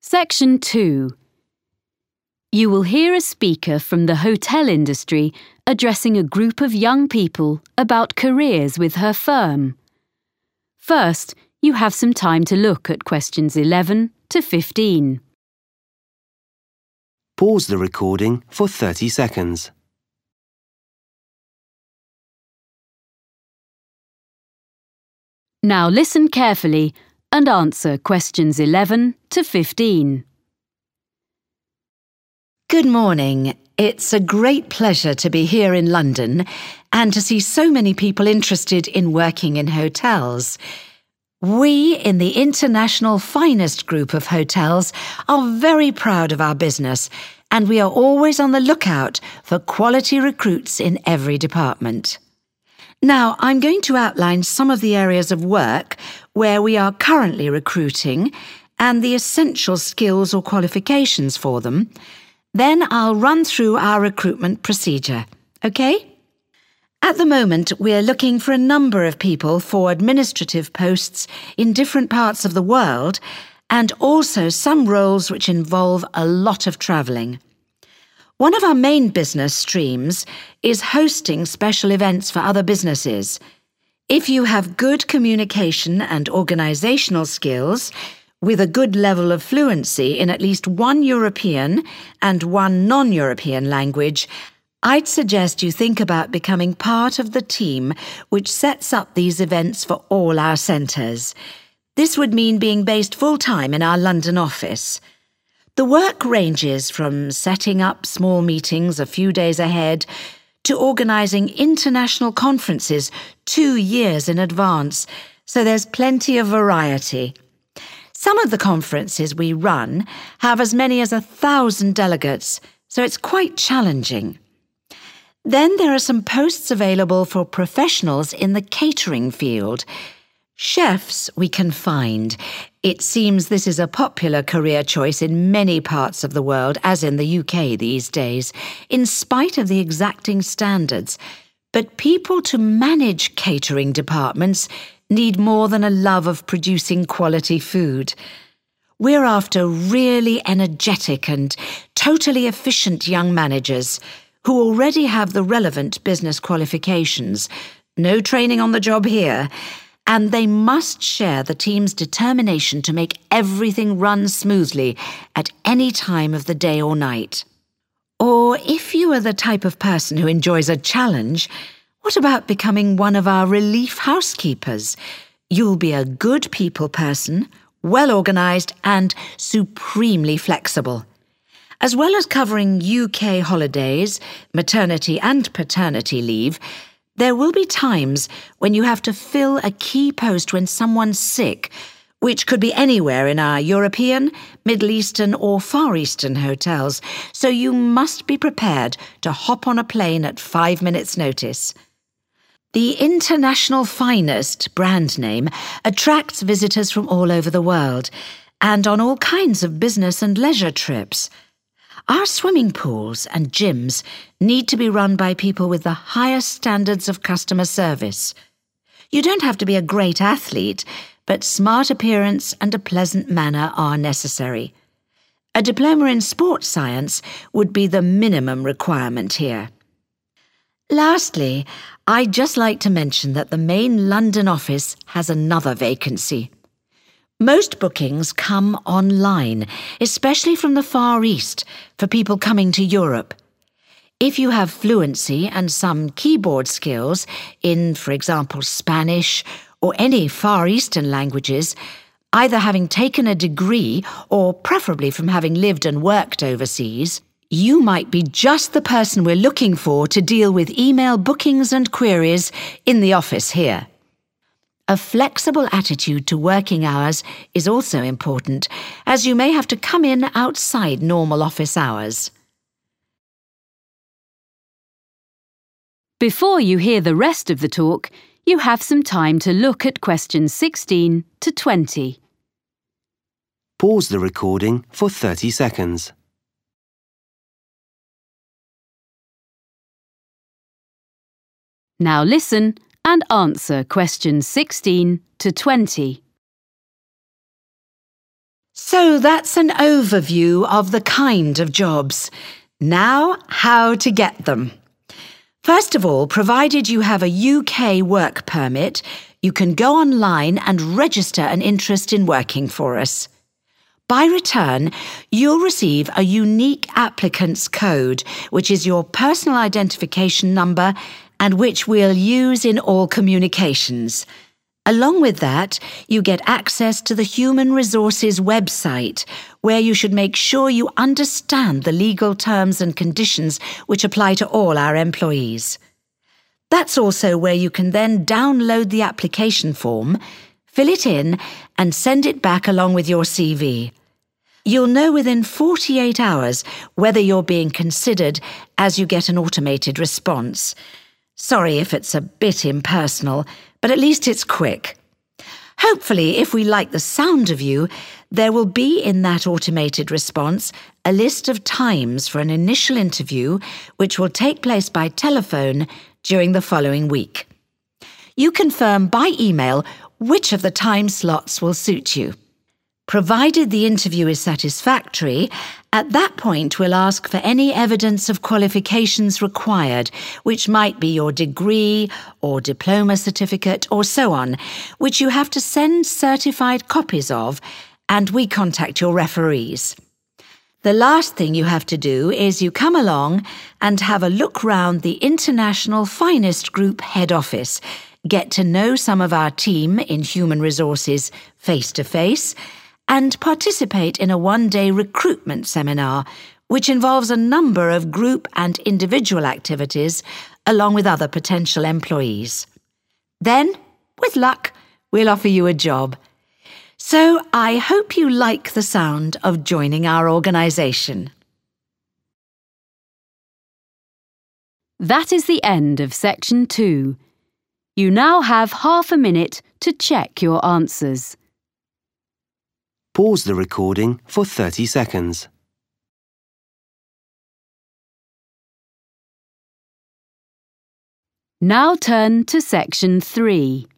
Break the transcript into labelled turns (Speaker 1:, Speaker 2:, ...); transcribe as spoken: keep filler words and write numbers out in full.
Speaker 1: Section two. You will hear a speaker from the hotel industry addressing a group of young people about careers with her firm. First, you have some time to look at questions eleven to fifteen.
Speaker 2: Pause the recording for thirty seconds.
Speaker 1: Now listen carefully and answer questions eleven to fifteen.
Speaker 3: Good morning. It's a great pleasure to be here in London and to see so many people interested in working in hotels. We in the International Finest Group of Hotels are very proud of our business, and we are always on the lookout for quality recruits in every department. Now, I'm going to outline some of the areas of work where we are currently recruiting and the essential skills or qualifications for them. Then I'll run through our recruitment procedure, okay? At the moment, we're looking for a number of people for administrative posts in different parts of the world and also some roles which involve a lot of travelling. One of our main business streams is hosting special events for other businesses. If you have good communication and organisational skills, with a good level of fluency in at least one European and one non-European language, I'd suggest you think about becoming part of the team which sets up these events for all our centres. This would mean being based full-time in our London office. The work ranges from setting up small meetings a few days ahead to organising international conferences two years in advance, so there's plenty of variety. Some of the conferences we run have as many as a thousand delegates, so it's quite challenging. Then there are some posts available for professionals in the catering field. Chefs we can find. It seems this is a popular career choice in many parts of the world, as in the U K these days, in spite of the exacting standards. But people to manage catering departments need more than a love of producing quality food. We're after really energetic and totally efficient young managers who already have the relevant business qualifications, no training on the job here, and they must share the team's determination to make everything run smoothly at any time of the day or night. Or if you are the type of person who enjoys a challenge, what about becoming one of our relief housekeepers? You'll be a good people person, well-organised and supremely flexible. As well as covering U K holidays, maternity and paternity leave, there will be times when you have to fill a key post when someone's sick, which could be anywhere in our European, Middle Eastern or Far Eastern hotels, so you must be prepared to hop on a plane at five minutes' notice. The International Finest brand name attracts visitors from all over the world and on all kinds of business and leisure trips. Our swimming pools and gyms need to be run by people with the highest standards of customer service. You don't have to be a great athlete, but smart appearance and a pleasant manner are necessary. A diploma in sports science would be the minimum requirement here. Lastly, I'd just like to mention that the main London office has another vacancy. Most bookings come online, especially from the Far East, for people coming to Europe. If you have fluency and some keyboard skills in, for example, Spanish or any Far Eastern languages, either having taken a degree or preferably from having lived and worked overseas, you might be just the person we're looking for to deal with email bookings and queries in the office here. A flexible attitude to working hours is also important, as you may have to come in outside normal office hours.
Speaker 1: Before you hear the rest of the talk, you have some time to look at questions sixteen to twenty.
Speaker 2: Pause the recording for thirty seconds.
Speaker 1: Now listen and answer questions sixteen to twenty.
Speaker 3: So that's an overview of the kind of jobs. Now, how to get them. First of all, provided you have a U K work permit, you can go online and register an interest in working for us. By return, you'll receive a unique applicant's code, which is your personal identification number and which we'll use in all communications. Along with that, you get access to the Human Resources website, where you should make sure you understand the legal terms and conditions which apply to all our employees. That's also where you can then download the application form, fill it in, and send it back along with your C V. You'll know within forty-eight hours whether you're being considered as you get an automated response. Sorry if it's a bit impersonal, but at least it's quick. Hopefully, if we like the sound of you, there will be in that automated response a list of times for an initial interview which will take place by telephone during the following week. You confirm by email which of the time slots will suit you. Provided the interview is satisfactory, at that point we'll ask for any evidence of qualifications required, which might be your degree or diploma certificate or so on, which you have to send certified copies of, and we contact your referees. The last thing you have to do is you come along and have a look round the International Finest Group head office, get to know some of our team in Human Resources face-to-face, and participate in a one-day recruitment seminar, which involves a number of group and individual activities, along with other potential employees. Then, with luck, we'll offer you a job. So I hope you like the sound of joining our organisation.
Speaker 1: That is the end of section two. You now have half a minute to check your answers.
Speaker 2: Pause the recording for thirty seconds.
Speaker 1: Now turn to section three.